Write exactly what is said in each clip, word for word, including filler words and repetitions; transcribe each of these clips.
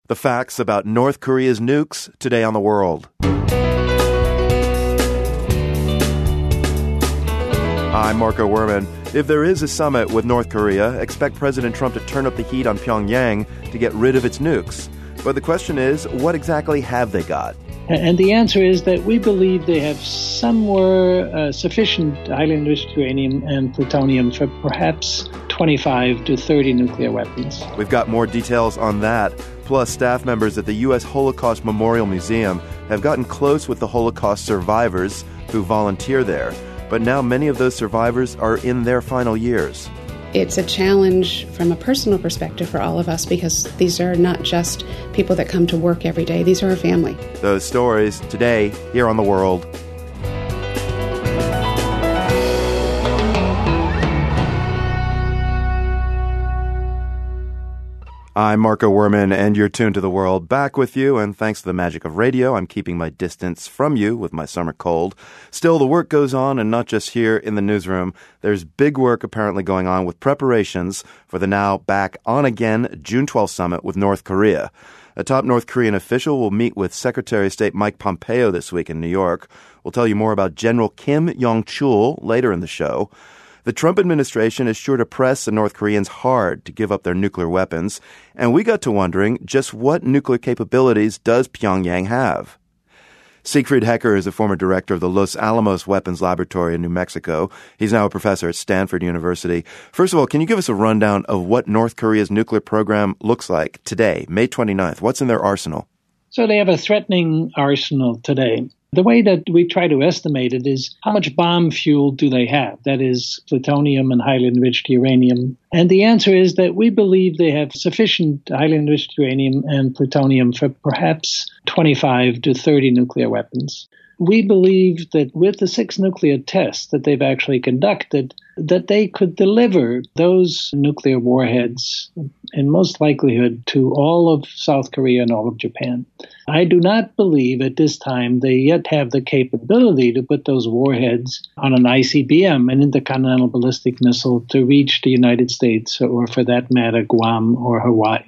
The facts about North Korea's nukes today on The World. I'm Marco Werman. If there is a summit with North Korea, expect President Trump to turn up the heat on Pyongyang to get rid of its nukes. But the question is, what exactly have they got? And the answer is that we believe they have somewhere uh, sufficient highly enriched uranium and plutonium for perhaps twenty-five to thirty nuclear weapons. We've got more details on that. Plus, staff members at the U S Holocaust Memorial Museum have gotten close with the Holocaust survivors who volunteer there. But now many of those survivors are in their final years. It's a challenge from a personal perspective for all of us because these are not just people that come to work every day. These are our family. Those stories today here on The World. I'm Marco Werman, and you're tuned to The World. Back with you, and thanks to the magic of radio, I'm keeping my distance from you with my summer cold. Still, the work goes on, and not just here in the newsroom. There's big work apparently going on with preparations for the now back on again June twelfth summit with North Korea. A top North Korean official will meet with Secretary of State Mike Pompeo this week in New York. We'll tell you more about General Kim Yong-chul later in the show. The Trump administration is sure to press the North Koreans hard to give up their nuclear weapons, and we got to wondering just what nuclear capabilities does Pyongyang have? Siegfried Hecker is a former director of the Los Alamos Weapons Laboratory in New Mexico. He's now a professor at Stanford University. First of all, can you give us a rundown of what North Korea's nuclear program looks like today, May twenty-ninth? What's in their arsenal? So they have a threatening arsenal today. The way that we try to estimate it is how much bomb fuel do they have? That is plutonium and highly enriched uranium. And the answer is that we believe they have sufficient highly enriched uranium and plutonium for perhaps twenty-five to thirty nuclear weapons. We believe that with the six nuclear tests that they've actually conducted, that they could deliver those nuclear warheads in most likelihood to all of South Korea and all of Japan. I do not believe at this time they yet have the capability to put those warheads on an I C B M, an intercontinental ballistic missile, to reach the United States or, for that matter, Guam or Hawaii.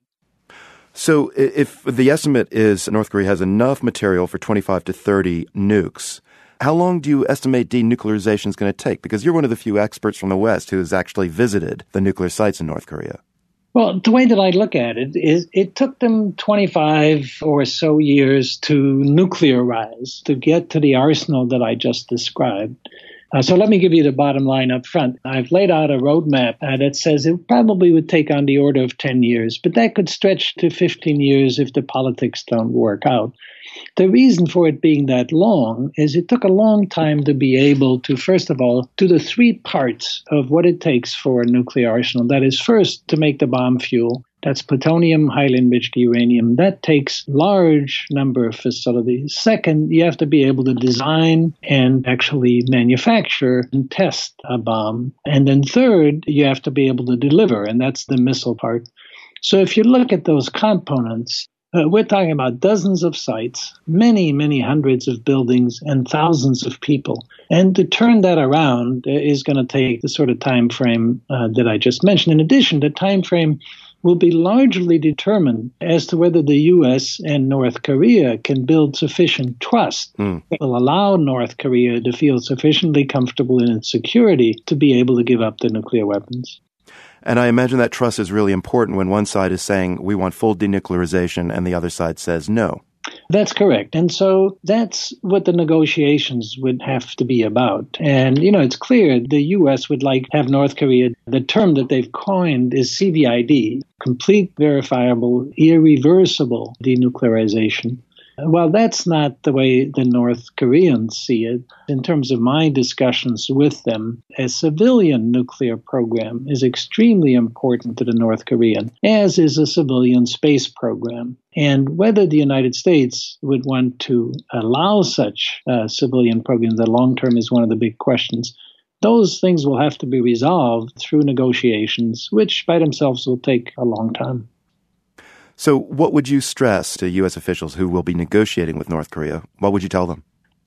So if the estimate is North Korea has enough material for twenty-five to thirty nukes, how long do you estimate denuclearization is going to take? Because you're one of the few experts from the West who has actually visited the nuclear sites in North Korea. Well, the way that I look at it is it took them twenty-five or so years to nuclearize, to get to the arsenal that I just described. Uh, so let me give you the bottom line up front. I've laid out a roadmap uh, that says it probably would take on the order of ten years, but that could stretch to fifteen years if the politics don't work out. The reason for it being that long is it took a long time to be able to, first of all, do the three parts of what it takes for a nuclear arsenal. That is, first, to make the bomb fuel. That's plutonium, highly enriched uranium. That takes large number of facilities. Second, you have to be able to design and actually manufacture and test a bomb. And then third, you have to be able to deliver, and that's the missile part. So if you look at those components, uh, we're talking about dozens of sites, many, many hundreds of buildings, and thousands of people. And to turn that around is going to take the sort of time frame uh, that I just mentioned. In addition, the time frame will be largely determined as to whether the U S and North Korea can build sufficient trust mm. that will allow North Korea to feel sufficiently comfortable in its security to be able to give up the nuclear weapons. And I imagine that trust is really important when one side is saying we want full denuclearization and the other side says no. That's correct. And so that's what the negotiations would have to be about. And, you know, it's clear the U S would like to have North Korea, the term that they've coined is C V I D, complete, verifiable, irreversible denuclearization. Well, that's not the way the North Koreans see it. In terms of my discussions with them, a civilian nuclear program is extremely important to the North Korean, as is a civilian space program. And whether the United States would want to allow such a civilian program in the long term is one of the big questions. Those things will have to be resolved through negotiations, which by themselves will take a long time. So what would you stress to U S officials who will be negotiating with North Korea? What would you tell them?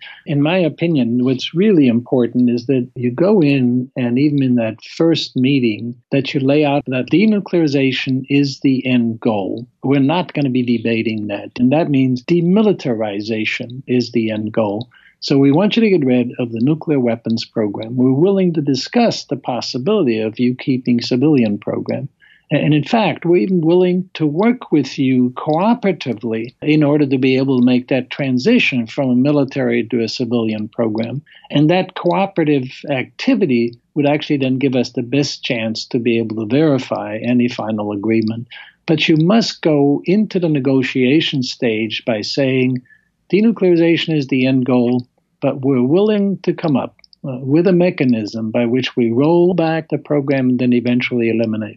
In my opinion, what's really important is that you go in, and even in that first meeting, that you lay out that denuclearization is the end goal. We're not going to be debating that. And that means demilitarization is the end goal. So we want you to get rid of the nuclear weapons program. We're willing to discuss the possibility of you keeping civilian program. And in fact, we're even willing to work with you cooperatively in order to be able to make that transition from a military to a civilian program. And that cooperative activity would actually then give us the best chance to be able to verify any final agreement. But you must go into the negotiation stage by saying denuclearization is the end goal, but we're willing to come up uh, with a mechanism by which we roll back the program and then eventually eliminate.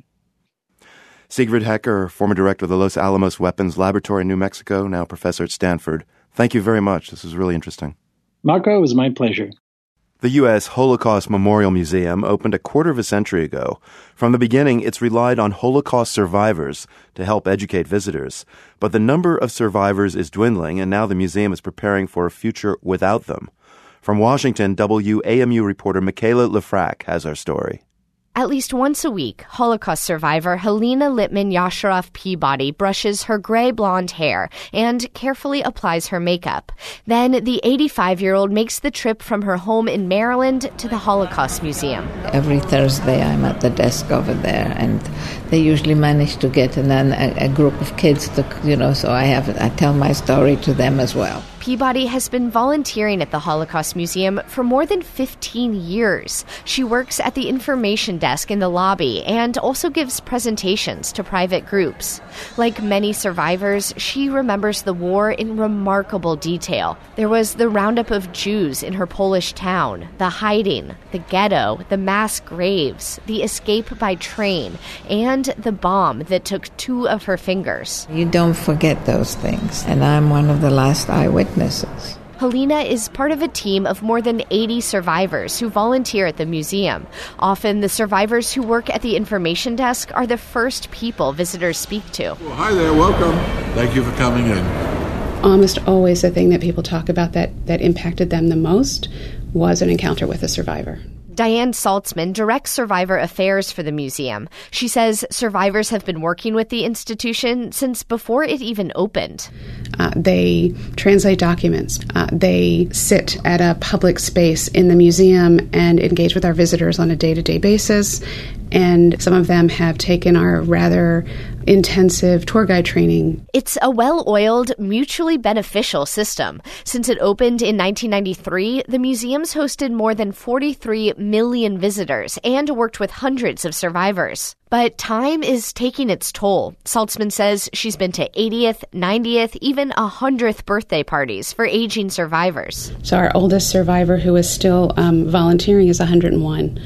Sigrid Hecker, former director of the Los Alamos Weapons Laboratory in New Mexico, now professor at Stanford. Thank you very much. This was really interesting. Marco, it was my pleasure. The U S Holocaust Memorial Museum opened a quarter of a century ago. From the beginning, it's relied on Holocaust survivors to help educate visitors. But the number of survivors is dwindling, and now the museum is preparing for a future without them. From Washington, W A M U reporter Michaela Lefrak has our story. At least once a week, Holocaust survivor Helena Littman-Yasharoff Peabody brushes her gray blonde hair and carefully applies her makeup. Then the eighty-five-year-old makes the trip from her home in Maryland to the Holocaust Museum. Every Thursday I'm at the desk over there, and they usually manage to get in a, a group of kids to, you know, so I have I tell my story to them as well. Peabody has been volunteering at the Holocaust Museum for more than fifteen years. She works at the information desk in the lobby and also gives presentations to private groups. Like many survivors, she remembers the war in remarkable detail. There was the roundup of Jews in her Polish town, the hiding, the ghetto, the mass graves, the escape by train, and the bomb that took two of her fingers. You don't forget those things, and I'm one of the last eyewitnesses. Helena is part of a team of more than eighty survivors who volunteer at the museum. Often, the survivors who work at the information desk are the first people visitors speak to. Well, hi there, welcome. Thank you for coming in. Almost always the thing that people talk about that, that impacted them the most was an encounter with a survivor. Diane Saltzman directs survivor affairs for the museum. She says survivors have been working with the institution since before it even opened. Uh, they translate documents. Uh, they sit at a public space in the museum and engage with our visitors on a day-to-day basis. And some of them have taken our rather intensive tour guide training. It's a well-oiled, mutually beneficial system. Since it opened in nineteen ninety-three, the museum's hosted more than forty-three million visitors and worked with hundreds of survivors. But time is taking its toll. Saltzman says she's been to eightieth, ninetieth, even one hundredth birthday parties for aging survivors. So our oldest survivor who is still um, volunteering is one hundred one.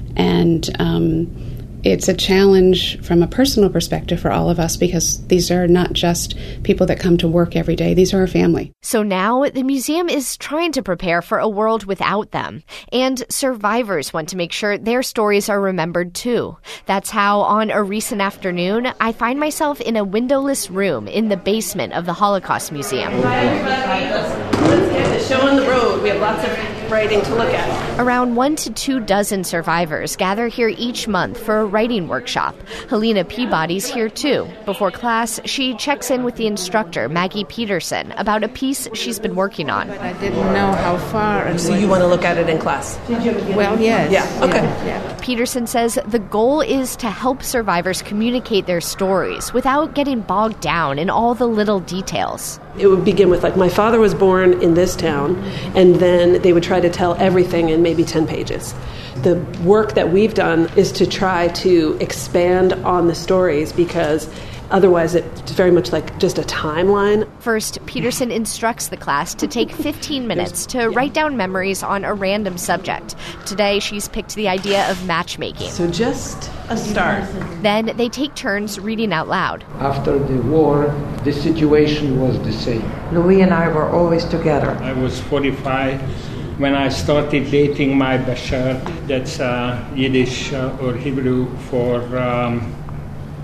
And um, it's a challenge from a personal perspective for all of us because these are not just people that come to work every day. These are our family. So now the museum is trying to prepare for a world without them. And survivors want to make sure their stories are remembered too. That's how on a recent afternoon, I find myself in a windowless room in the basement of the Holocaust Museum. Hi, everybody. Let's, let's get the show on the road. We have lots of writing to look at. Around one to two dozen survivors gather here each month for a writing workshop. Helena Peabody's here too. Before class, she checks in with the instructor, Maggie Peterson, about a piece she's been working on. I didn't know how far. And so you want to look at it in class? Well, yes. Yeah, okay. Yeah, yeah. Peterson says the goal is to help survivors communicate their stories without getting bogged down in all the little details. It would begin with, like, my father was born in this town, and then they would try to tell everything in maybe ten pages. The work that we've done is to try to expand on the stories because otherwise it's very much like just a timeline. First, Peterson instructs the class to take fifteen minutes to write down memories on a random subject. Today, she's picked the idea of matchmaking. So just a start. Then they take turns reading out loud. After the war, the situation was the same. Louis and I were always together. I was forty-five when I started dating my Bashar. That's uh, Yiddish uh, or Hebrew for um,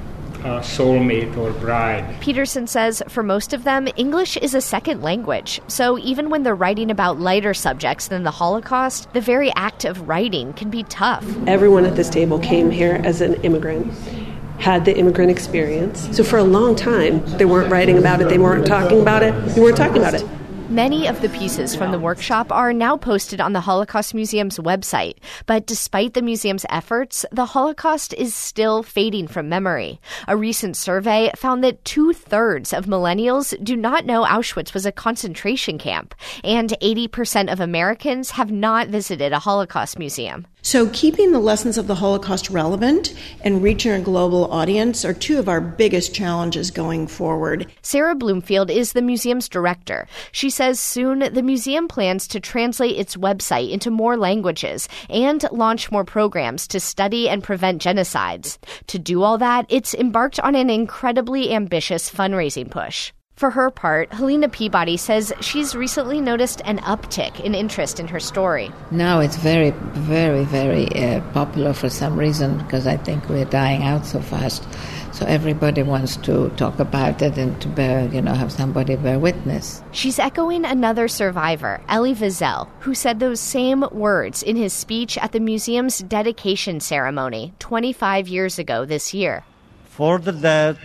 uh, soulmate or bride. Peterson says for most of them, English is a second language. So even when they're writing about lighter subjects than the Holocaust, the very act of writing can be tough. Everyone at this table came here as an immigrant, had the immigrant experience. So for a long time, they weren't writing about it, they weren't talking about it, they weren't talking about it. Many of the pieces from the workshop are now posted on the Holocaust Museum's website, but despite the museum's efforts, the Holocaust is still fading from memory. A recent survey found that two-thirds of millennials do not know Auschwitz was a concentration camp, and eighty percent of Americans have not visited a Holocaust museum. So keeping the lessons of the Holocaust relevant and reaching a global audience are two of our biggest challenges going forward. Sarah Bloomfield is the museum's director. She says soon the museum plans to translate its website into more languages and launch more programs to study and prevent genocides. To do all that, it's embarked on an incredibly ambitious fundraising push. For her part, Helena Peabody says she's recently noticed an uptick in interest in her story. Now it's very, very, very uh, popular for some reason because I think we're dying out so fast. So everybody wants to talk about it and to bear, you know, have somebody bear witness. She's echoing another survivor, Elie Wiesel, who said those same words in his speech at the museum's dedication ceremony twenty-five years ago this year. For the dead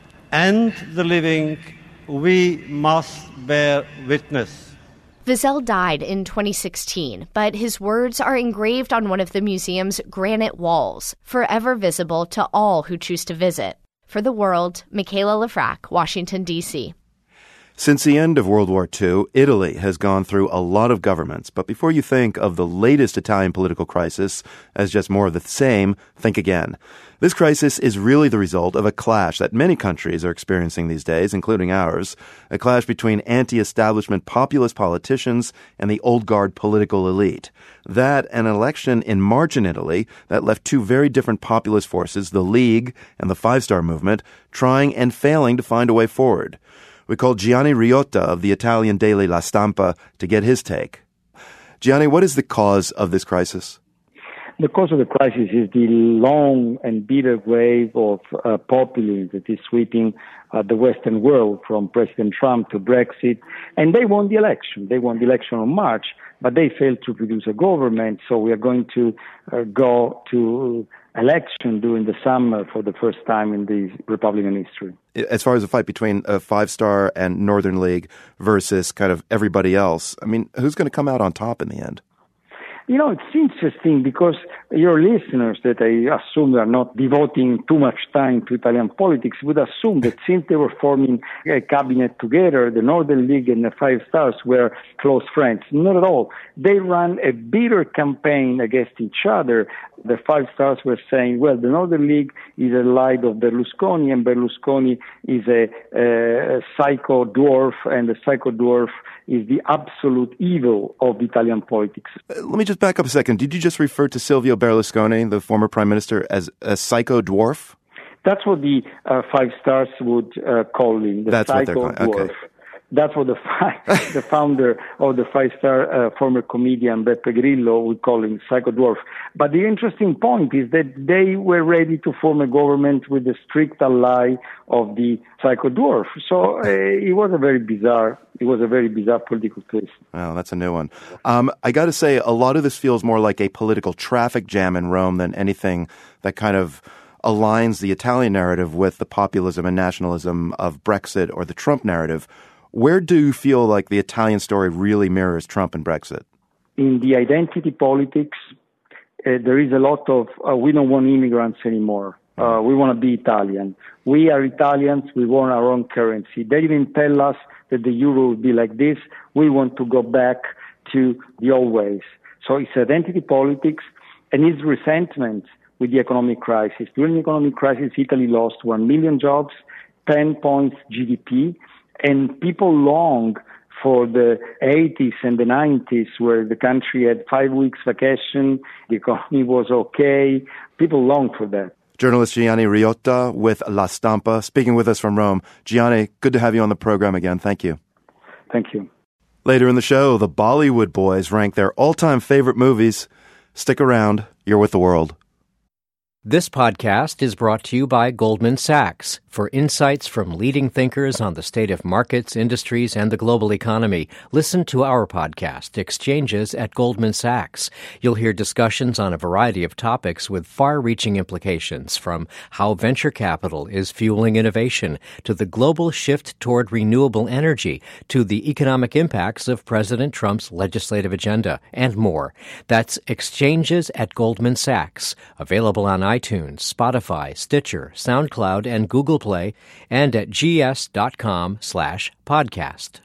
and the living, we must bear witness. Wiesel died in twenty sixteen, but his words are engraved on one of the museum's granite walls, forever visible to all who choose to visit. For The World, Michaela Lefrak, Washington, D C Since the end of World War Two, Italy has gone through a lot of governments. But before you think of the latest Italian political crisis as just more of the same, think again. This crisis is really the result of a clash that many countries are experiencing these days, including ours, a clash between anti-establishment populist politicians and the old guard political elite. That, an election in March in Italy that left two very different populist forces, the League and the Five Star Movement, trying and failing to find a way forward. We called Gianni Riotta of the Italian daily La Stampa to get his take. Gianni, what is the cause of this crisis? The cause of the crisis is the long and bitter wave of uh, populism that is sweeping uh, the Western world, from President Trump to Brexit. And they won the election. They won the election in March, but they failed to produce a government. So we are going to uh, go to election during the summer for the first time in the Republican history. As far as the fight between uh, Five Star and Northern League versus kind of everybody else, I mean, who's going to come out on top in the end? You know, it's interesting because your listeners that I assume are not devoting too much time to Italian politics would assume that since they were forming a cabinet together, the Northern League and the Five Stars were close friends. Not at all. They ran a bitter campaign against each other. The Five Stars were saying, well, the Northern League is a lie of Berlusconi, and Berlusconi is a, a psycho dwarf, and the psycho dwarf is the absolute evil of Italian politics. Uh, let me just back up a second. Did you just refer to Silvio Berlusconi, the former prime minister, as a psycho dwarf? That's what the uh, Five Stars would uh, call him, the That's psycho what they're calling. dwarf. Okay. That's what the, fi- the founder of the Five Star, uh, former comedian Beppe Grillo, would call him psycho dwarf. But the interesting point is that they were ready to form a government with the strict ally of the psycho dwarf. So uh, it was a very bizarre, it was a very bizarre political twist. Well, that's a new one. Um, I got to say, a lot of this feels more like a political traffic jam in Rome than anything that kind of aligns the Italian narrative with the populism and nationalism of Brexit or the Trump narrative. Where do you feel like the Italian story really mirrors Trump and Brexit? In the identity politics, uh, there is a lot of, uh, we don't want immigrants anymore. Uh, we want to be Italian. We are Italians. We want our own currency. They didn't tell us that the euro would be like this. We want to go back to the old ways. So it's identity politics and it's resentment with the economic crisis. During the economic crisis, Italy lost one million jobs, ten points G D P. And people long for the eighties and the nineties where the country had five weeks vacation, the economy was okay. People long for that. Journalist Gianni Riotta with La Stampa, speaking with us from Rome. Gianni, good to have you on the program again. Thank you. Thank you. Later in the show, the Bollywood boys rank their all-time favorite movies. Stick around. You're with The World. This podcast is brought to you by Goldman Sachs. For insights from leading thinkers on the state of markets, industries, and the global economy, listen to our podcast, Exchanges at Goldman Sachs. You'll hear discussions on a variety of topics with far-reaching implications, from how venture capital is fueling innovation, to the global shift toward renewable energy, to the economic impacts of President Trump's legislative agenda, and more. That's Exchanges at Goldman Sachs, available on iTunes, Spotify, Stitcher, SoundCloud, and Google Play, and at gs.com slash podcast.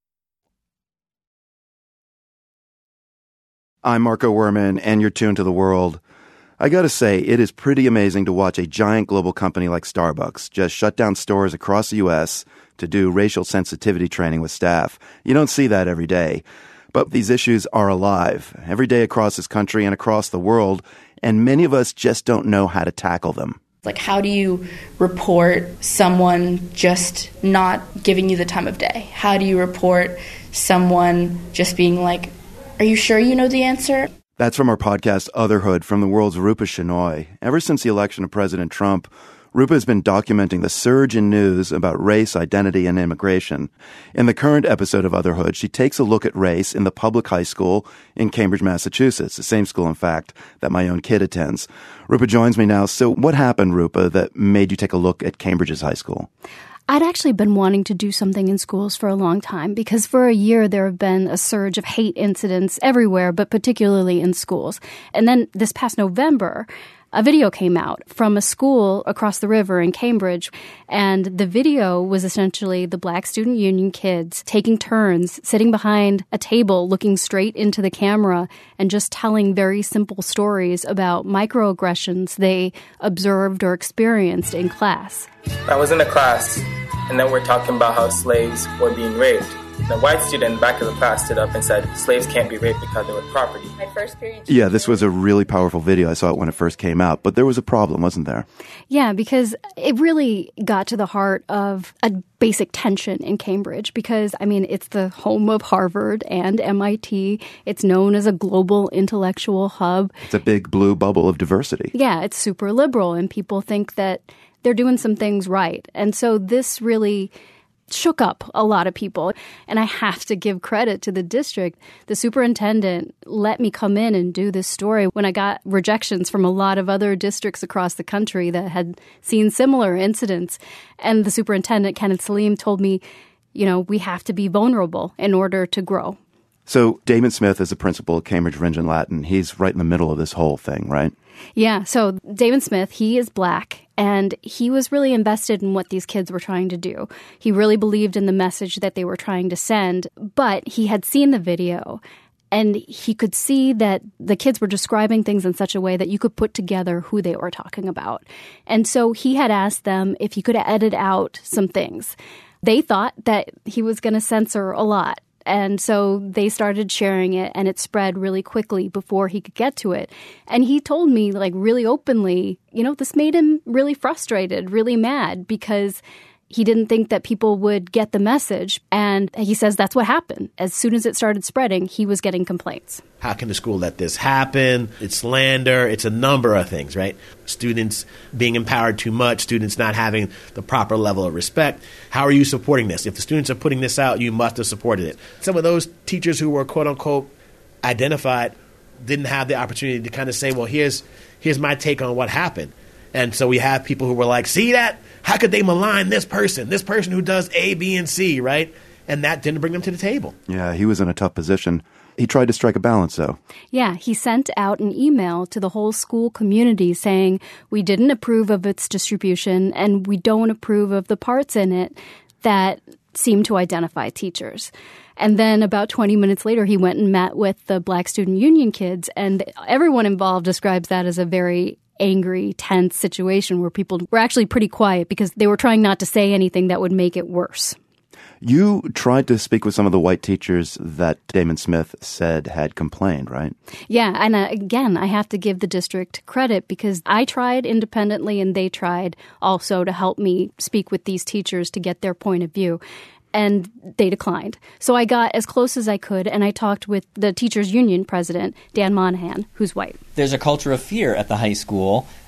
I'm Marco Werman, and you're tuned to The World. I gotta say, it is pretty amazing to watch a giant global company like Starbucks just shut down stores across the U S to do racial sensitivity training with staff. You don't see that every day. But these issues are alive every day across this country and across the world, and many of us just don't know how to tackle them. Like, how do you report someone just not giving you the time of day? How do you report someone just being like, are you sure you know the answer? That's from our podcast, Otherhood, from The World's Rupa Shenoy. Ever since the election of President Trump, Rupa has been documenting the surge in news about race, identity, and immigration. In the current episode of Otherhood, she takes a look at race in the public high school in Cambridge, Massachusetts, the same school, in fact, that my own kid attends. Rupa joins me now. So what happened, Rupa, that made you take a look at Cambridge's high school? I'd actually been wanting to do something in schools for a long time because for a year there have been a surge of hate incidents everywhere, but particularly in schools. And then this past November, a video came out from a school across the river in Cambridge, and the video was essentially the Black Student Union kids taking turns, sitting behind a table, looking straight into the camera, and just telling very simple stories about microaggressions they observed or experienced in class. I was in a class, and then we're talking about how slaves were being raped. The white student in the back of the class stood up and said, slaves can't be raped because they were property. My first experience. Yeah, this was a really powerful video. I saw it when it first came out, but there was a problem, wasn't there? Yeah, because it really got to the heart of a basic tension in Cambridge because, I mean, it's the home of Harvard and M I T. It's known as a global intellectual hub. It's a big blue bubble of diversity. Yeah, it's super liberal, and people think that they're doing some things right. And so this really shook up a lot of people. And I have to give credit to the district. The superintendent let me come in and do this story when I got rejections from a lot of other districts across the country that had seen similar incidents. And the superintendent, Kenneth Salim, told me, you know, we have to be vulnerable in order to grow. So Damon Smith is the principal at Cambridge Rindge and Latin. He's right in the middle of this whole thing, right? Yeah. So Damon Smith, he is Black, and he was really invested in what these kids were trying to do. He really believed in the message that they were trying to send, but he had seen the video, and he could see that the kids were describing things in such a way that you could put together who they were talking about. And so he had asked them if he could edit out some things. They thought that he was going to censor a lot. And so they started sharing it, and it spread really quickly before he could get to it. And he told me, like, really openly, you know, this made him really frustrated, really mad, because he didn't think that people would get the message. And he says that's what happened. As soon as it started spreading, he was getting complaints. How can the school let this happen? It's slander. It's a number of things, right? Students being empowered too much, students not having the proper level of respect. How are you supporting this? If the students are putting this out, you must have supported it. Some of those teachers who were, quote unquote, identified didn't have the opportunity to kind of say, well, here's here's my take on what happened. And so we have people who were like, see that? How could they malign this person, this person who does A, B, and C, right? And that didn't bring them to the table. Yeah, he was in a tough position. He tried to strike a balance, though. Yeah, he sent out an email to the whole school community saying, we didn't approve of its distribution, and we don't approve of the parts in it that seem to identify teachers. And then about twenty minutes later, he went and met with the Black Student Union kids, and everyone involved describes that as a very angry, tense situation where people were actually pretty quiet because they were trying not to say anything that would make it worse. You tried to speak with some of the white teachers that Damon Smith said had complained, right? Yeah, and uh, again, I have to give the district credit because I tried independently and they tried also to help me speak with these teachers to get their point of view. And they declined. So I got as close as I could, and I talked with the teachers union president, Dan Monahan, who's white. There's a culture of fear at the high school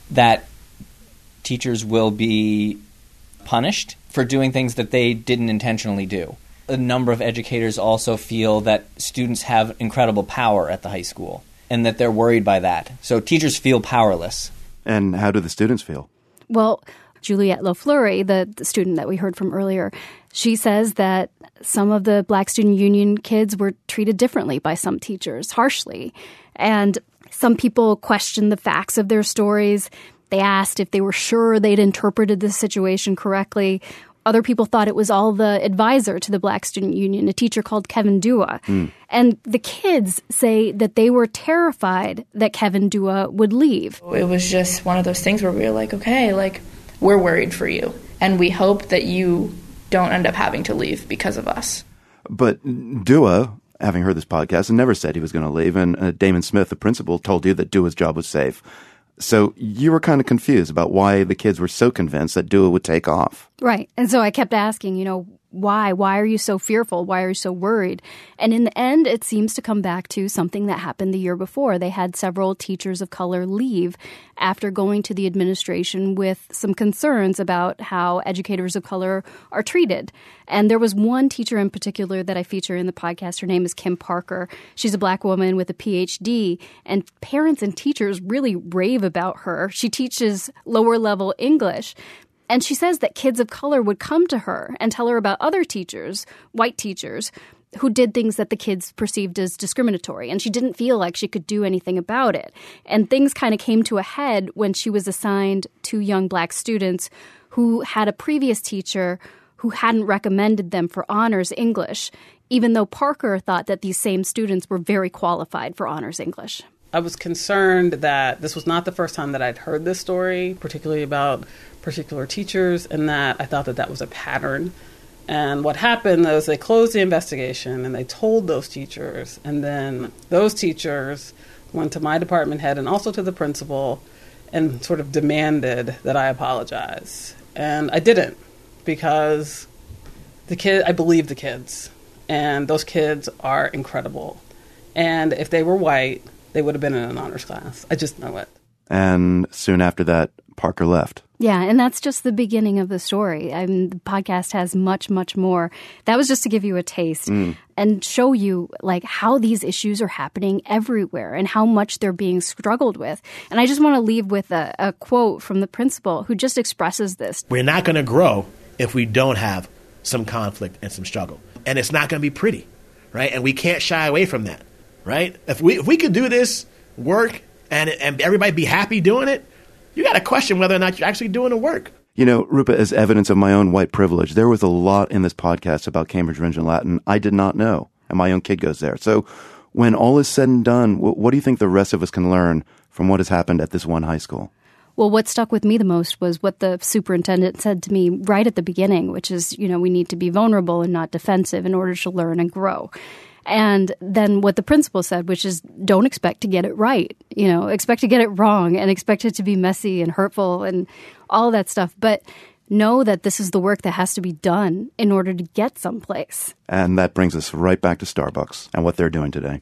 that teachers will be punished for doing things that they didn't intentionally do. A number of educators also feel that students have incredible power at the high school and that they're worried by that. So teachers feel powerless. And how do the students feel? Well, Juliette LaFleury, the, the student that we heard from earlier, she says that some of the Black Student Union kids were treated differently by some teachers, harshly. And some people questioned the facts of their stories. They asked if they were sure they'd interpreted the situation correctly. Other people thought it was all the advisor to the Black Student Union, a teacher called Kevin Dua. Mm. And the kids say that they were terrified that Kevin Dua would leave. It was just one of those things where we were like, okay, like, we're worried for you. And we hope that you don't end up having to leave because of us. But Dua, having heard this podcast, never said he was going to leave. And uh, Damon Smith, the principal, told you that Dua's job was safe. So you were kind of confused about why the kids were so convinced that Dua would take off. Right. And so I kept asking, you know, why? Why are you so fearful? Why are you so worried? And in the end, it seems to come back to something that happened the year before. They had several teachers of color leave after going to the administration with some concerns about how educators of color are treated. And there was one teacher in particular that I feature in the podcast. Her name is Kim Parker. She's a Black woman with a P H D, and parents and teachers really rave about her. She teaches lower level English. And she says that kids of color would come to her and tell her about other teachers, white teachers, who did things that the kids perceived as discriminatory. And she didn't feel like she could do anything about it. And things kind of came to a head when she was assigned two young Black students who had a previous teacher who hadn't recommended them for honors English, even though Parker thought that these same students were very qualified for honors English. I was concerned that this was not the first time that I'd heard this story, particularly about particular teachers, and that I thought that that was a pattern. And what happened was they closed the investigation and they told those teachers, and then those teachers went to my department head and also to the principal and sort of demanded that I apologize. And I didn't, because the kid, I believe the kids, and those kids are incredible. And if they were white, they would have been in an honors class. I just know it. And soon after that, Parker left. Yeah, and that's just the beginning of the story. I mean, the podcast has much, much more. That was just to give you a taste mm. and show you like how these issues are happening everywhere and how much they're being struggled with. And I just want to leave with a, a quote from the principal who just expresses this. We're not going to grow if we don't have some conflict and some struggle. And it's not going to be pretty, right? And we can't shy away from that, right? If we if we could do this work and and everybody be happy doing it, you got to question whether or not you're actually doing the work. You know, Rupa, as evidence of my own white privilege, there was a lot in this podcast about Cambridge Rindge and Latin I did not know, and my own kid goes there. So when all is said and done, what, what do you think the rest of us can learn from what has happened at this one high school? Well, what stuck with me the most was what the superintendent said to me right at the beginning, which is, you know, we need to be vulnerable and not defensive in order to learn and grow. And then what the principal said, which is don't expect to get it right, you know, expect to get it wrong and expect it to be messy and hurtful and all that stuff. But know that this is the work that has to be done in order to get someplace. And that brings us right back to Starbucks and what they're doing today.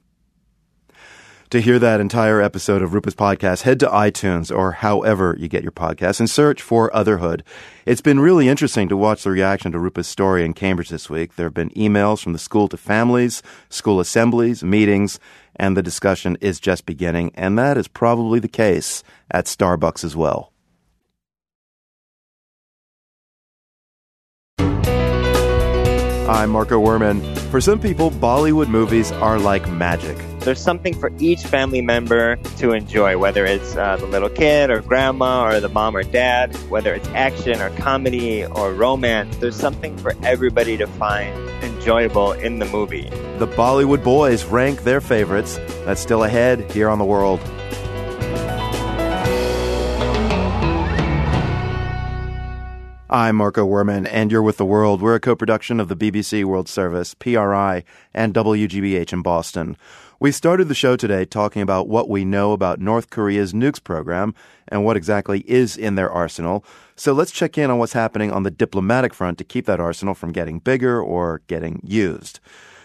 To hear that entire episode of Rupa's podcast, head to iTunes or however you get your podcasts and search for Otherhood. It's been really interesting to watch the reaction to Rupa's story in Cambridge this week. There have been emails from the school to families, school assemblies, meetings, and the discussion is just beginning. And that is probably the case at Starbucks as well. I'm Marco Werman. For some people, Bollywood movies are like magic. There's something for each family member to enjoy, whether it's uh, the little kid or grandma or the mom or dad, whether it's action or comedy or romance. There's something for everybody to find enjoyable in the movie. The Bollywood boys rank their favorites. That's still ahead here on The World. I'm Marco Werman, and you're with The World. We're a co-production of the B B C World Service, P R I, and W G B H in Boston. We started the show today talking about what we know about North Korea's nukes program and what exactly is in their arsenal. So let's check in on what's happening on the diplomatic front to keep that arsenal from getting bigger or getting used.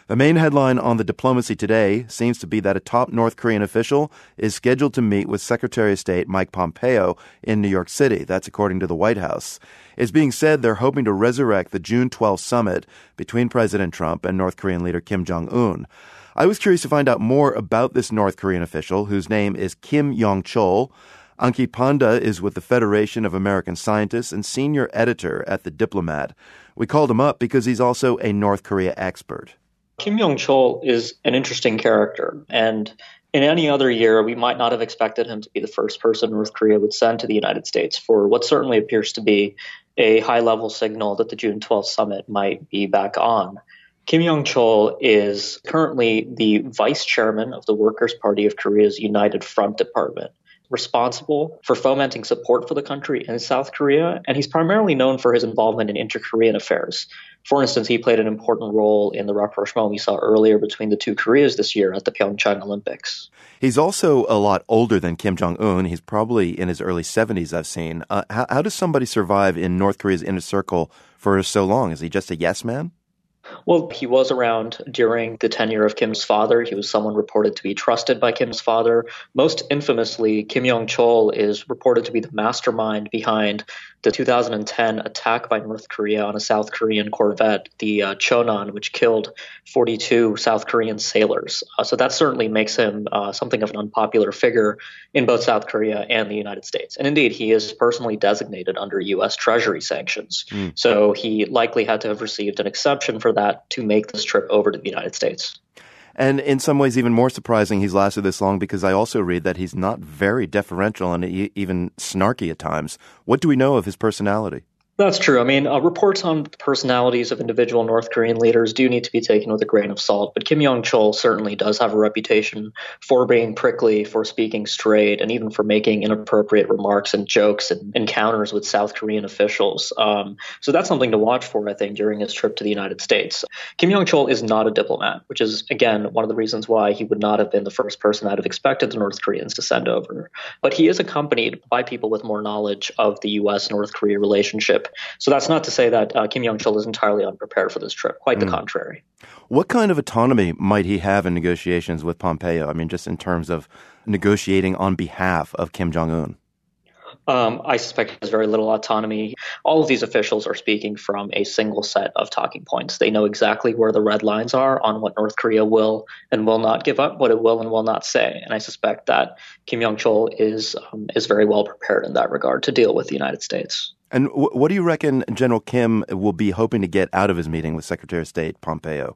The main headline on the Diplomacy Today seems to be that a top North Korean official is scheduled to meet with Secretary of State Mike Pompeo in New York City. That's according to the White House. It's being said they're hoping to resurrect the June twelfth summit between President Trump and North Korean leader Kim Jong-un. I was curious to find out more about this North Korean official, whose name is Kim Yong-chol. Anki Panda is with the Federation of American Scientists and senior editor at The Diplomat. We called him up because he's also a North Korea expert. Kim Yong-chol is an interesting character, and in any other year, we might not have expected him to be the first person North Korea would send to the United States for what certainly appears to be a high-level signal that the June twelfth summit might be back on. Kim Yong-chol is currently the vice chairman of the Workers' Party of Korea's United Front Department, responsible for fomenting support for the country in South Korea, and he's primarily known for his involvement in inter-Korean affairs. For instance, he played an important role in the rapprochement we saw earlier between the two Koreas this year at the Pyeongchang Olympics. He's also a lot older than Kim Jong-un. He's probably in his early seventies, I've seen. Uh, how, how does somebody survive in North Korea's inner circle for so long? Is he just a yes man? Well, he was around during the tenure of Kim's father. He was someone reported to be trusted by Kim's father. Most infamously, Kim Yong-chol is reported to be the mastermind behind the two thousand ten attack by North Korea on a South Korean corvette, the uh, Chonan, which killed forty-two South Korean sailors. Uh, so that certainly makes him uh, something of an unpopular figure in both South Korea and the United States. And indeed, he is personally designated under U S Treasury sanctions. Mm. So he likely had to have received an exception for that to make this trip over to the United States. And in some ways, even more surprising, he's lasted this long because I also read that he's not very deferential and even snarky at times. What do we know of his personality? That's true. I mean, uh, reports on the personalities of individual North Korean leaders do need to be taken with a grain of salt. But Kim Yong-chol certainly does have a reputation for being prickly, for speaking straight, and even for making inappropriate remarks and jokes and encounters with South Korean officials. Um, so that's something to watch for, I think, during his trip to the United States. Kim Yong-chol is not a diplomat, which is, again, one of the reasons why he would not have been the first person I'd have expected the North Koreans to send over. But he is accompanied by people with more knowledge of the U S North Korea relationship. So that's not to say that uh, Kim Yong-chol is entirely unprepared for this trip. Quite the mm. contrary. What kind of autonomy might he have in negotiations with Pompeo? I mean, just in terms of negotiating on behalf of Kim Jong-un. Um, I suspect there's very little autonomy. All of these officials are speaking from a single set of talking points. They know exactly where the red lines are on what North Korea will and will not give up, what it will and will not say. And I suspect that Kim Yong-chol is um, is very well prepared in that regard to deal with the United States. And w- what do you reckon General Kim will be hoping to get out of his meeting with Secretary of State Pompeo?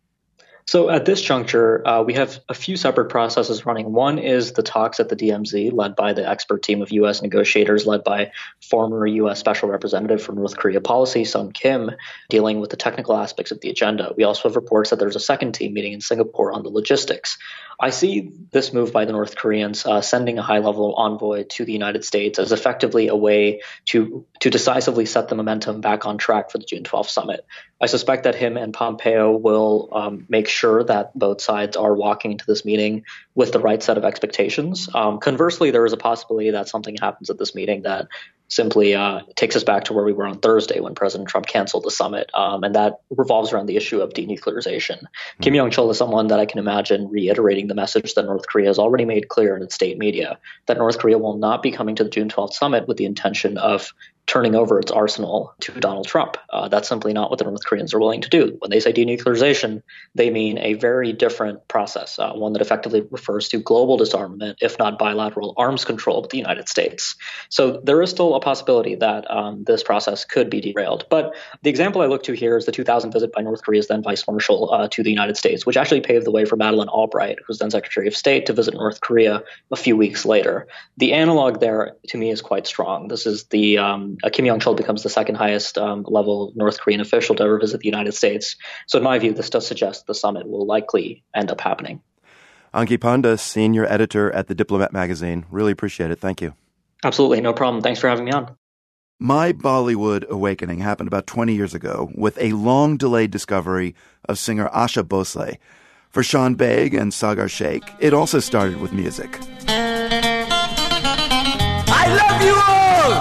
So at this juncture, uh, we have a few separate processes running. One is the talks at the D M Z, led by the expert team of U S negotiators, led by former U S Special Representative for North Korea Policy, Sung Kim, dealing with the technical aspects of the agenda. We also have reports that there's a second team meeting in Singapore on the logistics. I see this move by the North Koreans uh, sending a high-level envoy to the United States as effectively a way to to decisively set the momentum back on track for the June twelfth summit. I suspect that him and Pompeo will um, make sure that both sides are walking into this meeting with the right set of expectations. Um, conversely, there is a possibility that something happens at this meeting that simply uh, takes us back to where we were on Thursday when President Trump canceled the summit, um, and that revolves around the issue of denuclearization. Mm-hmm. Kim Yong-chol is someone that I can imagine reiterating the message that North Korea has already made clear in its state media, that North Korea will not be coming to the June twelfth summit with the intention of turning over its arsenal to Donald Trump. Uh, that's simply not what the North Koreans are willing to do. When they say denuclearization, they mean a very different process, uh, one that effectively refers to global disarmament, if not bilateral arms control with the United States. So there is still a possibility that um, this process could be derailed. But the example I look to here is the two thousand visit by North Korea's then Vice Marshal uh, to the United States, which actually paved the way for Madeleine Albright, who was then Secretary of State, to visit North Korea a few weeks later. The analog there, to me, is quite strong. This is the um, Uh, Kim Yong-chol becomes the second highest um, level North Korean official to ever visit the United States. So in my view, this does suggest the summit will likely end up happening. Anki Panda, senior editor at The Diplomat magazine. Really appreciate it. Thank you. Absolutely. No problem. Thanks for having me on. My Bollywood awakening happened about twenty years ago with a long-delayed discovery of singer Asha Bhosle. For Sean Baig and Sagar Sheikh, it also started with music. I love you all!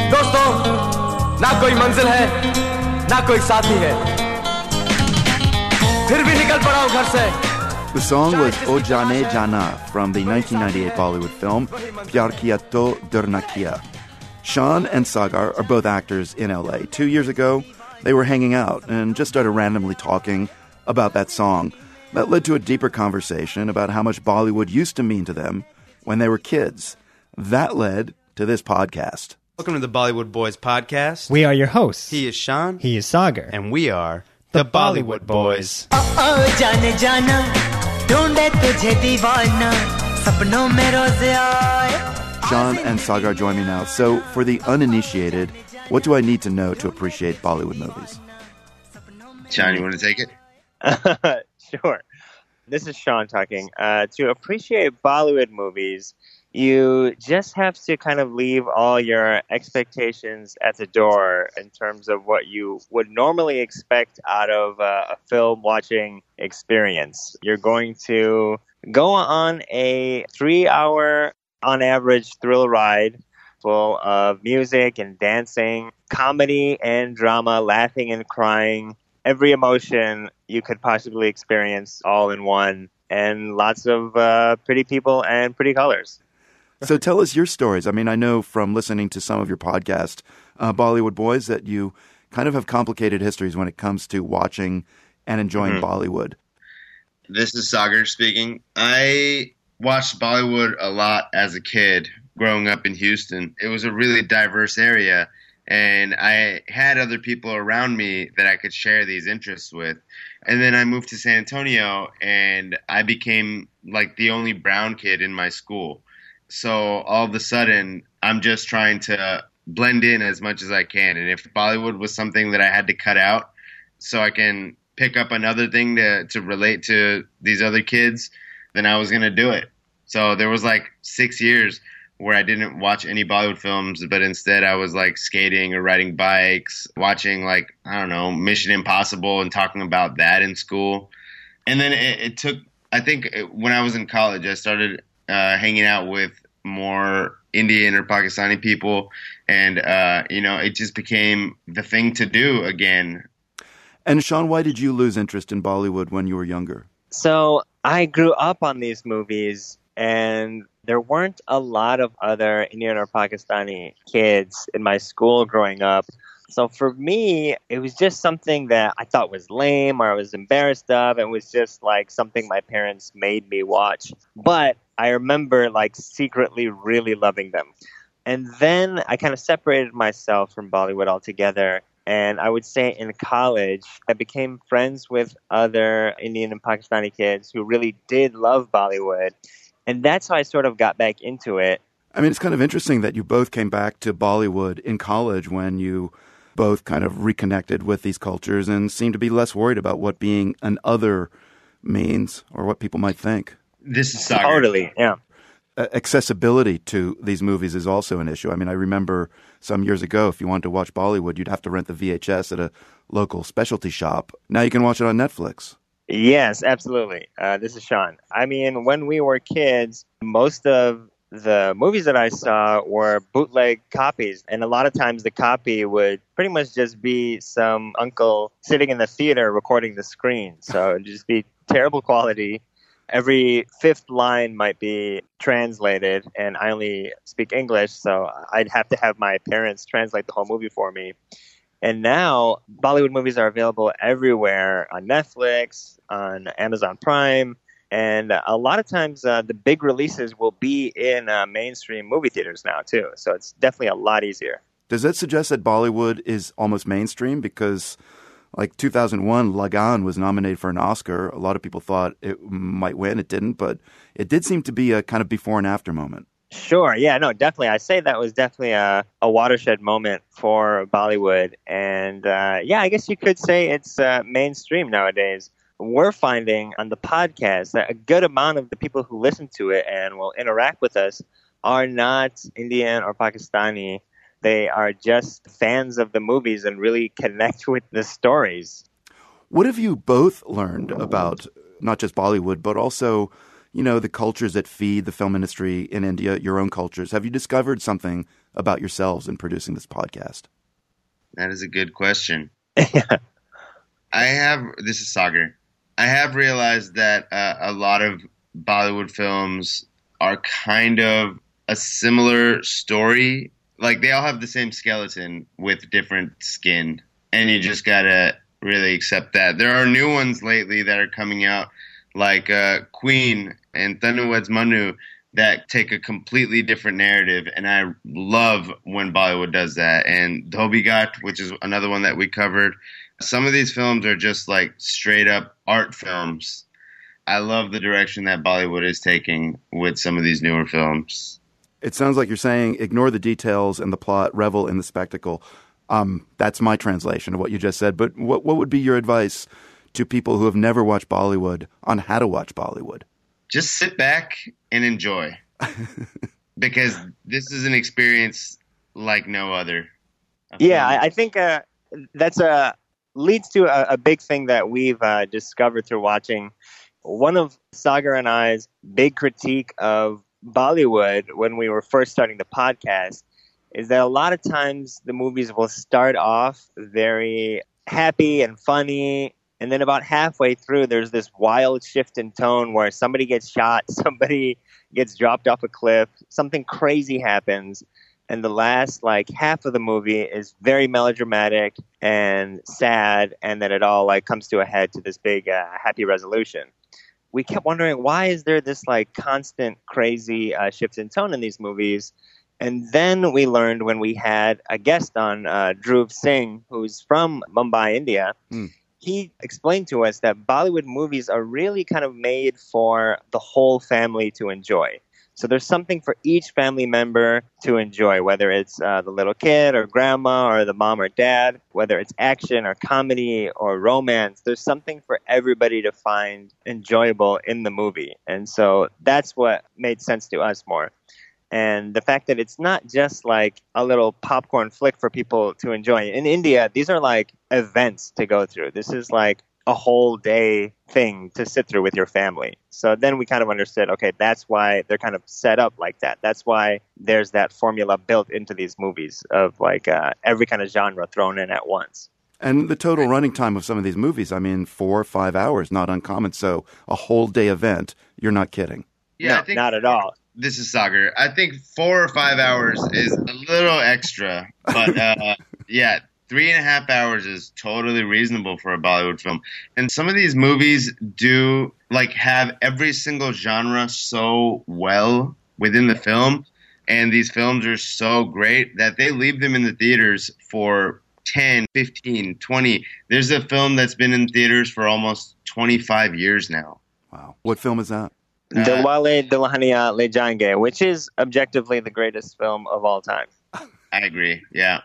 दोस्तों, ना कोई मंजिल है, ना कोई साथी है, फिर भी निकल पड़ा हूँ घर से. The song was O Jane Jana from the nineteen ninety-eight Bollywood film Pyar Kiya To Darna Kiya. Sean and Sagar are both actors in L A. Two years ago, they were hanging out and just started randomly talking about that song. That led to a deeper conversation about how much Bollywood used to mean to them when they were kids. That led to this podcast. Welcome to the Bollywood Boys podcast. We are your hosts. He is Sean. He is Sagar. And we are the, the Bollywood, Bollywood Boys. Oh, oh, jane jana, dhoonde tujhe deewana, sapno mein roz aaye. Sean and Sagar join me now. So, for the uninitiated, what do I need to know to appreciate Bollywood movies? Sean, you want to take it? Sure. This is Sean talking. Uh, to appreciate Bollywood movies, you just have to kind of leave all your expectations at the door in terms of what you would normally expect out of uh, a film watching experience. You're going to go on a three-hour, on average, thrill ride full of music and dancing, comedy and drama, laughing and crying, every emotion you could possibly experience all in one, and lots of uh, pretty people and pretty colors. So tell us your stories. I mean, I know from listening to some of your podcast, uh, Bollywood Boys, that you kind of have complicated histories when it comes to watching and enjoying mm-hmm. Bollywood. This is Sagar speaking. I watched Bollywood a lot as a kid growing up in Houston. It was a really diverse area, and I had other people around me that I could share these interests with. And then I moved to San Antonio, and I became like the only brown kid in my school. So all of a sudden, I'm just trying to blend in as much as I can. And if Bollywood was something that I had to cut out so I can pick up another thing to, to relate to these other kids, then I was going to do it. So there was like six years where I didn't watch any Bollywood films, but instead I was like skating or riding bikes, watching like, I don't know, Mission Impossible and talking about that in school. And then it, it took, I think it, when I was in college, I started uh, hanging out with more Indian or Pakistani people. And, uh, you know, it just became the thing to do again. And Sean, why did you lose interest in Bollywood when you were younger? So I grew up on these movies, and there weren't a lot of other Indian or Pakistani kids in my school growing up. So for me, it was just something that I thought was lame or I was embarrassed of. It was just like something my parents made me watch. But I remember like secretly really loving them. And then I kind of separated myself from Bollywood altogether. And I would say in college, I became friends with other Indian and Pakistani kids who really did love Bollywood. And that's how I sort of got back into it. I mean, it's kind of interesting that you both came back to Bollywood in college when you both kind of reconnected with these cultures and seemed to be less worried about what being an other means or what people might think. This is Sagar. Totally, yeah. Uh, accessibility to these movies is also an issue. I mean, I remember some years ago, if you wanted to watch Bollywood, you'd have to rent the V H S at a local specialty shop. Now you can watch it on Netflix. Yes, absolutely. Uh, this is Sean. I mean, when we were kids, most of the movies that I saw were bootleg copies. And a lot of times the copy would pretty much just be some uncle sitting in the theater recording the screen. So it'd just be terrible quality. Every fifth line might be translated, and I only speak English, so I'd have to have my parents translate the whole movie for me. And now Bollywood movies are available everywhere on Netflix, on Amazon Prime, and a lot of times uh, the big releases will be in uh, mainstream movie theaters now too. So it's definitely a lot easier. Does that suggest that Bollywood is almost mainstream? Because like two thousand one, Lagan was nominated for an Oscar. A lot of people thought it might win. It didn't, but it did seem to be a kind of before and after moment. Sure. Yeah, no, definitely. I say that was definitely a, a watershed moment for Bollywood. And uh, yeah, I guess you could say it's uh, mainstream nowadays. We're finding on the podcast that a good amount of the people who listen to it and will interact with us are not Indian or Pakistani. They are just fans of the movies and really connect with the stories. What have you both learned about not just Bollywood, but also, you know, the cultures that feed the film industry in India, your own cultures? Have you discovered something about yourselves in producing this podcast? That is a good question. I have, this is Sagar. I have realized that uh, a lot of Bollywood films are kind of a similar story. Like, they all have the same skeleton with different skin, and you just gotta really accept that. There are new ones lately that are coming out, like uh, Queen and Tanu Weds Manu, that take a completely different narrative, and I love when Bollywood does that. And Dhobigat, which is another one that we covered. Some of these films are just like straight up art films. I love the direction that Bollywood is taking with some of these newer films. It sounds like you're saying ignore the details and the plot, revel in the spectacle. Um, that's my translation of what you just said. But what what would be your advice to people who have never watched Bollywood on how to watch Bollywood? Just sit back and enjoy, because this is an experience like no other. Yeah, I, I think uh, that's a leads to a, a big thing that we've uh, discovered through watching. One of Sagar and I's big critique of Bollywood when we were first starting the podcast is that a lot of times the movies will start off very happy and funny, and then about halfway through there's this wild shift in tone where somebody gets shot, somebody gets dropped off a cliff, something crazy happens, and the last like half of the movie is very melodramatic and sad, and then it all like comes to a head to this big uh, happy resolution. We kept wondering, why is there this like constant crazy uh, shift in tone in these movies? And then we learned when we had a guest on, uh, Dhruv Singh, who's from Mumbai, India. Mm. He explained to us that Bollywood movies are really kind of made for the whole family to enjoy. So there's something for each family member to enjoy, whether it's uh, the little kid or grandma or the mom or dad, whether it's action or comedy or romance. There's something for everybody to find enjoyable in the movie. And so that's what made sense to us more. And the fact that it's not just like a little popcorn flick for people to enjoy. In India, these are like events to go through. This is like a whole day thing to sit through with your family. So then we kind of understood, okay, that's why they're kind of set up like that. That's why there's that formula built into these movies of like uh, every kind of genre thrown in at once. And the total running time of some of these movies, I mean, four or five hours, not uncommon. So a whole day event, you're not kidding. Yeah, no, I think not at all. This is Sagar. I think four or five hours is a little extra, but uh, yeah, three and a half hours is totally reasonable for a Bollywood film. And some of these movies do like have every single genre so well within the film, and these films are so great that they leave them in the theaters for ten, fifteen, twenty. There's a film that's been in theaters for almost twenty-five years now. Wow. What film is that? Uh, Dilwale Dulhania Le Jayenge, which is objectively the greatest film of all time. I agree, yeah.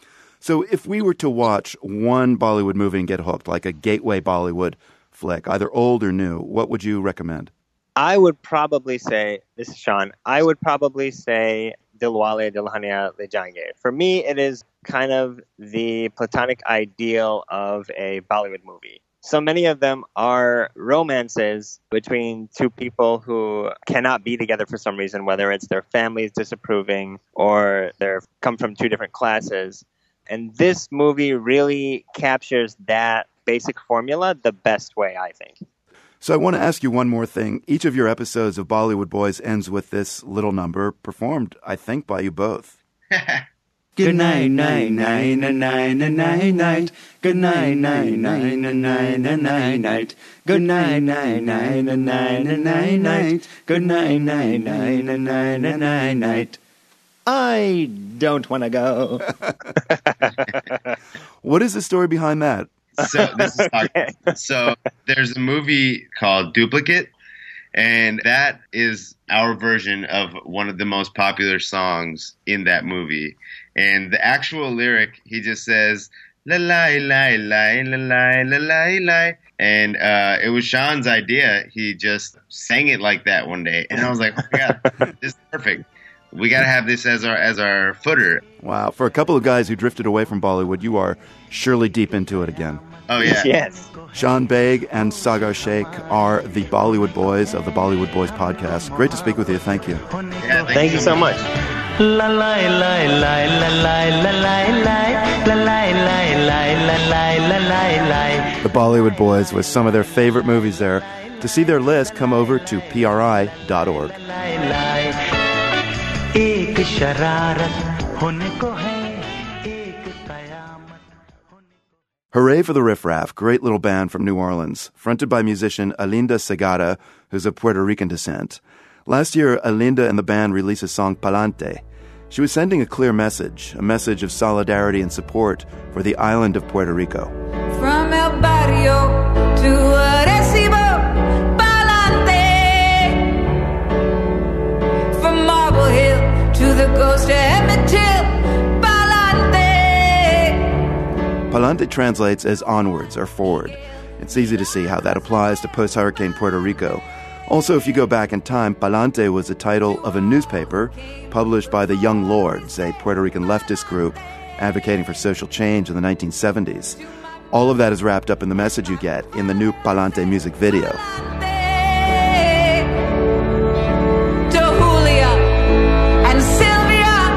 So if we were to watch one Bollywood movie and get hooked, like a gateway Bollywood flick, either old or new, what would you recommend? I would probably say, this is Sean, I would probably say Dilwale Dulhania Le Jayenge. For me, it is kind of the platonic ideal of a Bollywood movie. So many of them are romances between two people who cannot be together for some reason, whether it's their families disapproving or they come from two different classes. And this movie really captures that basic formula the best way, I think. So I want to ask you one more thing. Each of your episodes of Bollywood Boys ends with this little number performed, I think, by you both. Good night, night, night, night, night, night, night. Good night, night, night, night, night, night, night. Good night, night, night, night, night, night, night. Good night, night, night, night, night, night, night. I don't want to go. What is the story behind that? So this is okay. So there's a movie called Duplicate, and that is our version of one of the most popular songs in that movie. And the actual lyric, he just says, la la la la la la la la la. And uh, it was Sean's idea. He just sang it like that one day. And I was like, oh my God, this is perfect. We got to have this as our as our footer. Wow. For a couple of guys who drifted away from Bollywood, you are surely deep into it again. Oh, yeah. Yes. Sean Baig and Sagar Sheikh are the Bollywood Boys of the Bollywood Boys podcast. Great to speak with you. Thank you. Yeah, thank, thank you, you so much. La la la la la la la la la la la la la la la la la la The Bollywood Boys with some of their favorite movies there. To see their list, come over to P R I dot org. Hooray for the Riff Raff, great little band from New Orleans, fronted by musician Alinda Segara, who's of Puerto Rican descent. Last year, Alinda and the band released a song, Palante. She was sending a clear message, a message of solidarity and support for the island of Puerto Rico. From El Barrio to Arecibo, Palante. From Marble Hill to the coast of Emmett Till, Palante. Palante translates as onwards or forward. It's easy to see how that applies to post-hurricane Puerto Rico. Also, if you go back in time, Palante was the title of a newspaper published by the Young Lords, a Puerto Rican leftist group advocating for social change in the nineteen seventies. All of that is wrapped up in the message you get in the new Palante music video. To Julia and Sylvia,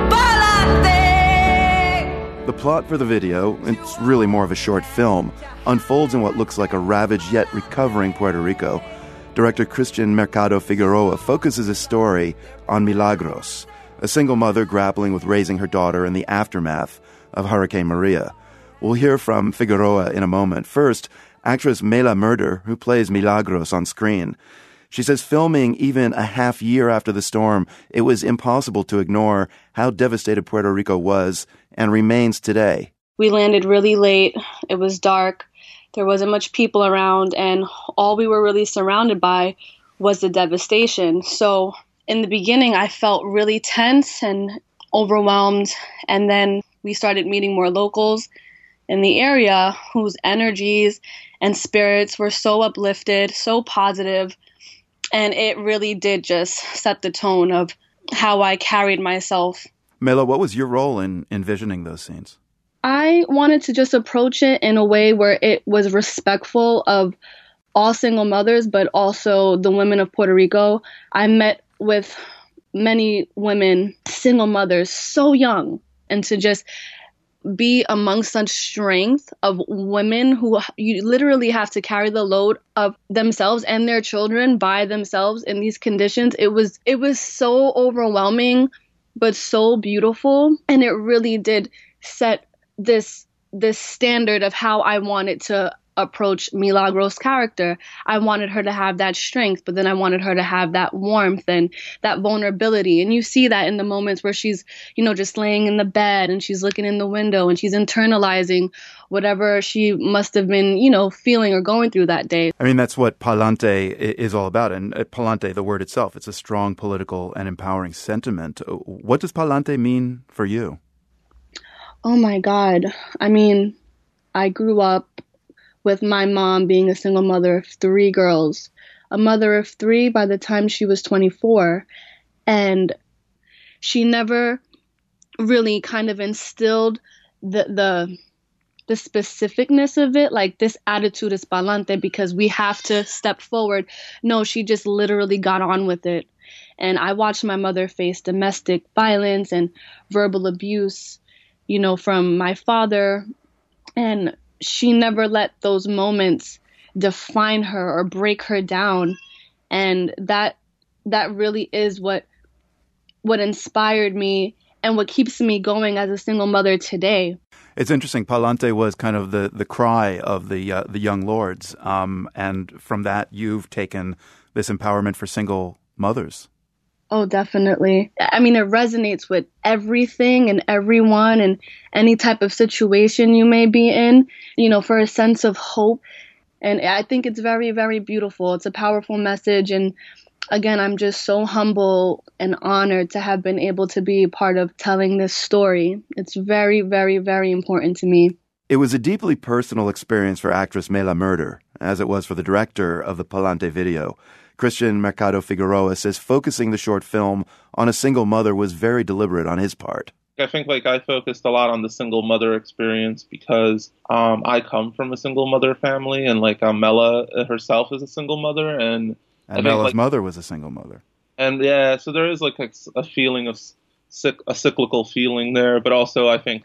Palante. The plot for the video, it's really more of a short film, unfolds in what looks like a ravaged yet recovering Puerto Rico. Director Christian Mercado Figueroa focuses his story on Milagros, a single mother grappling with raising her daughter in the aftermath of Hurricane Maria. We'll hear from Figueroa in a moment. First, actress Mela Murder, who plays Milagros on screen. She says filming even a half year after the storm, it was impossible to ignore how devastated Puerto Rico was and remains today. We landed really late. It was dark. There wasn't much people around, and all we were really surrounded by was the devastation. So in the beginning, I felt really tense and overwhelmed, and then we started meeting more locals in the area whose energies and spirits were so uplifted, so positive, and it really did just set the tone of how I carried myself. Mela, what was your role in envisioning those scenes? I wanted to just approach it in a way where it was respectful of all single mothers, but also the women of Puerto Rico. I met with many women, single mothers, so young, and to just be amongst such strength of women who you literally have to carry the load of themselves and their children by themselves in these conditions. It was it was so overwhelming, but so beautiful, and it really did set this this standard of how I wanted to approach Milagros' character. I wanted her to have that strength, but then I wanted her to have that warmth and that vulnerability. And you see that in the moments where she's, you know, just laying in the bed and she's looking in the window and she's internalizing whatever she must have been, you know, feeling or going through that day. I mean, that's what Palante is all about. And Palante, the word itself, it's a strong political and empowering sentiment. What does Palante mean for you? Oh my God. I mean, I grew up with my mom being a single mother of three girls, a mother of three by the time she was twenty-four. And she never really kind of instilled the the the specificness of it, like this attitude is pa'lante because we have to step forward. No, she just literally got on with it. And I watched my mother face domestic violence and verbal abuse, you know, from my father. And she never let those moments define her or break her down. And that that really is what what inspired me and what keeps me going as a single mother today. It's interesting. Palante was kind of the, the cry of the uh, the young lords. Um, and from that, you've taken this empowerment for single mothers. Oh, definitely. I mean, it resonates with everything and everyone and any type of situation you may be in, you know, for a sense of hope. And I think it's very, very beautiful. It's a powerful message. And again, I'm just so humble and honored to have been able to be a part of telling this story. It's very, very, very important to me. It was a deeply personal experience for actress Mela Murder, as it was for the director of the Palante video. Christian Mercado Figueroa says focusing the short film on a single mother was very deliberate on his part. I think like I focused a lot on the single mother experience because um, I come from a single mother family, and like um, Mela herself is a single mother, and and Mela's like, mother was a single mother. And yeah, so there is like a, a feeling of cyc- a cyclical feeling there, but also I think like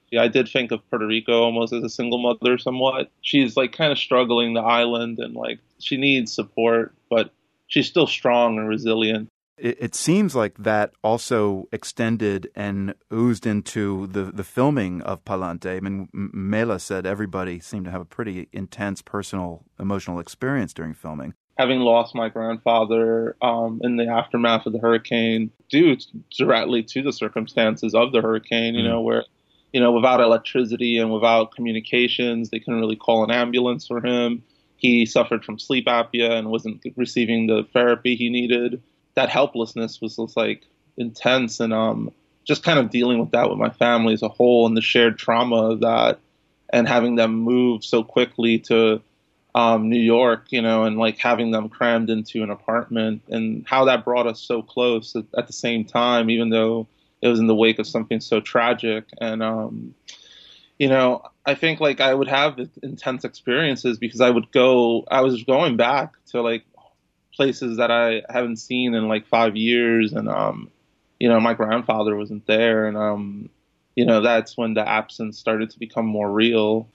Yeah, I did think of Puerto Rico almost as a single mother somewhat. She's like kind of struggling the island and like she needs support, but she's still strong and resilient. It, it seems like that also extended and oozed into the, the filming of Pa'lante. I mean, Mela said everybody seemed to have a pretty intense personal, emotional experience during filming. Having lost my grandfather um, in the aftermath of the hurricane, due directly to the circumstances of the hurricane, you mm. know, where, you know, without electricity and without communications, they couldn't really call an ambulance for him. He suffered from sleep apnea and wasn't receiving the therapy he needed. That helplessness was just like intense, and um, just kind of dealing with that with my family as a whole and the shared trauma of that, and having them move so quickly to um, New York, you know, and like having them crammed into an apartment, and how that brought us so close at, at the same time, even though it was in the wake of something so tragic. And, um, you know, I think like I would have intense experiences because I would go, I was going back to like places that I haven't seen in like five years. And, um, you know, my grandfather wasn't there. And, um, you know, that's when the absence started to become more real.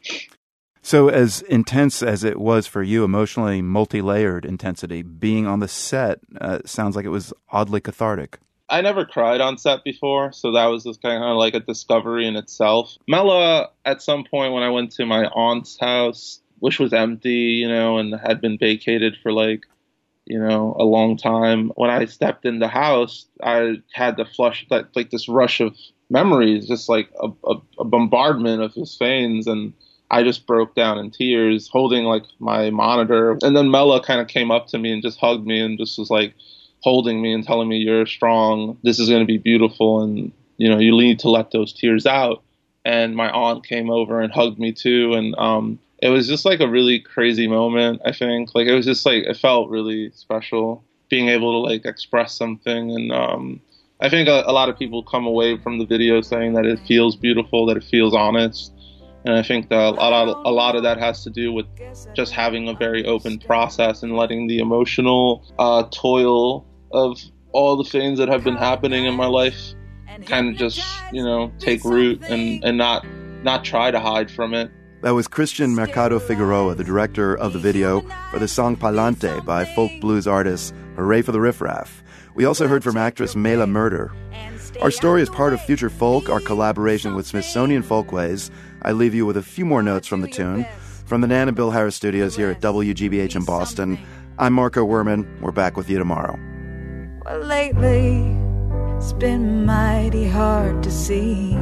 So as intense as it was for you, emotionally multi-layered intensity, being on the set uh, sounds like it was oddly cathartic. I never cried on set before, so that was just kind of like a discovery in itself. Mela, at some point when I went to my aunt's house, which was empty, you know, and had been vacated for like, you know, a long time, when I stepped in the house, I had the flush, like, like this rush of memories, just like a, a, a bombardment of his veins, and I just broke down in tears, holding like my monitor. And then Mela kind of came up to me and just hugged me and just was like holding me and telling me, "You're strong. This is going to be beautiful. And, you know, you need to let those tears out." And my aunt came over and hugged me too. And um, it was just like a really crazy moment, I think. Like, it was just like, it felt really special being able to like express something. And um, I think a, a lot of people come away from the video saying that it feels beautiful, that it feels honest. And I think that a lot, of, a lot of that has to do with just having a very open process and letting the emotional uh, toil of all the things that have been happening in my life kind of just, you know, take root and, and not not try to hide from it. That was Christian Mercado Figueroa, the director of the video for the song Pa'lante by folk blues artist Hooray for the Riff Raff. We also heard from actress Mela Murder. Our story is part of Future Folk, our collaboration with Smithsonian Folkways. I leave you with a few more notes from the tune. From the Nan and Bill Harris studios here at W G B H in Boston, I'm Marco Werman. We're back with you tomorrow. Well, lately, it's been mighty hard to see.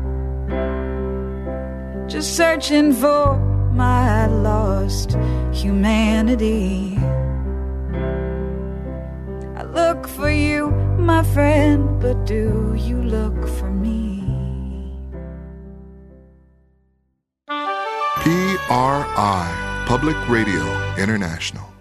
Just searching for my lost humanity. I look for you, my friend, but do you look for me? P R I, Public Radio International.